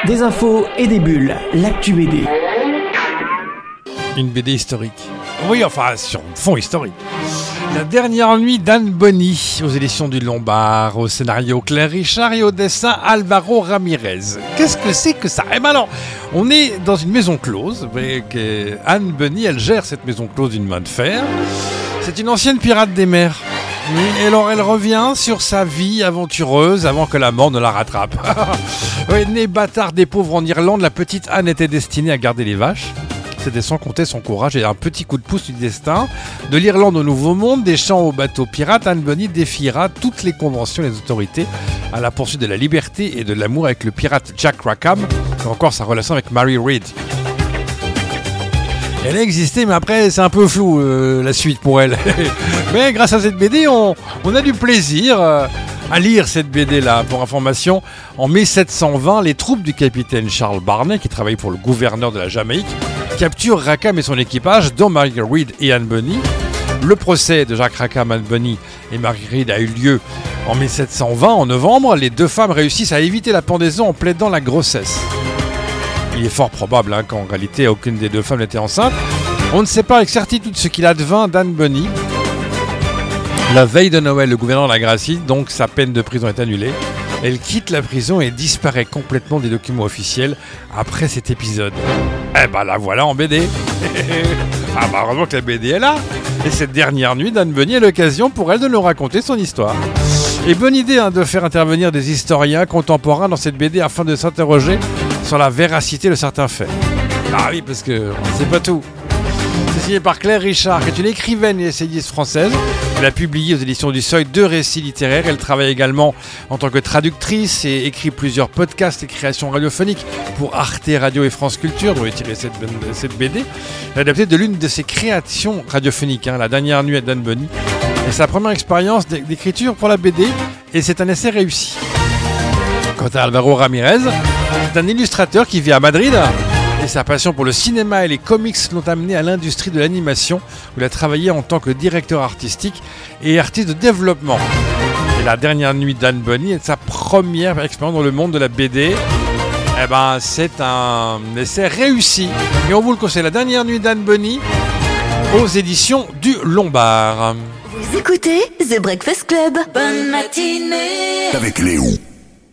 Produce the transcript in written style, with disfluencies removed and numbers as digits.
Des infos et des bulles, l'actu BD. Une BD historique. Oui, enfin, sur fond historique. La dernière nuit d'Anne Bonny, aux éditions du Lombard, au scénario Claire Richard et au dessin Alvaro Ramirez. Qu'est-ce que c'est que ça ? Eh ben alors, on est dans une maison close, avec Anne Bonny, elle gère cette maison close d'une main de fer. C'est une ancienne pirate des mers. Et alors elle revient sur sa vie aventureuse avant que la mort ne la rattrape. Oui, née bâtarde des pauvres en Irlande, la petite Anne était destinée à garder les vaches. C'était sans compter son courage et un petit coup de pouce du destin. De l'Irlande au Nouveau Monde, des champs aux bateaux pirates, Anne Bonny défiera toutes les conventions et les autorités à la poursuite de la liberté et de l'amour avec le pirate Jack Rackham, ou encore sa relation avec Mary Read. Elle a existé, mais après c'est un peu flou la suite pour elle. Mais grâce à cette BD, on a du plaisir à lire cette BD là. Pour information, en 1720, les troupes du capitaine Charles Barney, qui travaille pour le gouverneur de la Jamaïque, capturent Rackham et son équipage, dont Mary Read et Anne Bonny. Le procès de Jack Rackham, Anne Bonny et Mary Read a eu lieu en 1720. En novembre, les deux femmes réussissent à éviter la pendaison en plaidant la grossesse. Il est fort probable qu'en réalité aucune des deux femmes n'était enceinte. On ne sait pas avec certitude ce qu'il advint d'Anne Bonny. La veille de Noël, le gouverneur la gracie, donc sa peine de prison est annulée. Elle quitte la prison et disparaît complètement des documents officiels après cet épisode. Eh ben la voilà en BD. Ah bah heureusement que la BD est là. Et cette dernière nuit d'Anne Bonny est l'occasion pour elle de nous raconter son histoire. Et bonne idée de faire intervenir des historiens contemporains dans cette BD afin de s'interroger sur la véracité de certains faits. Ah oui, parce qu'on ne sait pas tout. C'est signé par Claire Richard, qui est une écrivaine et essayiste française. Elle a publié aux éditions du Seuil 2 récits littéraires. Elle travaille également en tant que traductrice et écrit plusieurs podcasts et créations radiophoniques pour Arte Radio et France Culture, dont est tirée cette BD. Elle est adaptée de l'une de ses créations radiophoniques, La dernière nuit d'Anne Bonny. C'est sa première expérience d'écriture pour la BD et c'est un essai réussi. Quant à Alvaro Ramirez, c'est un illustrateur qui vit à Madrid et sa passion pour le cinéma et les comics l'ont amené à l'industrie de l'animation où il a travaillé en tant que directeur artistique et artiste de développement. Et la dernière nuit d'Anne Bonny est sa première expérience dans le monde de la BD. Eh ben, c'est un essai réussi et on vous le conseille, la dernière nuit d'Anne Bonny aux éditions du Lombard. Vous écoutez The Breakfast Club. Bonne matinée avec Léo.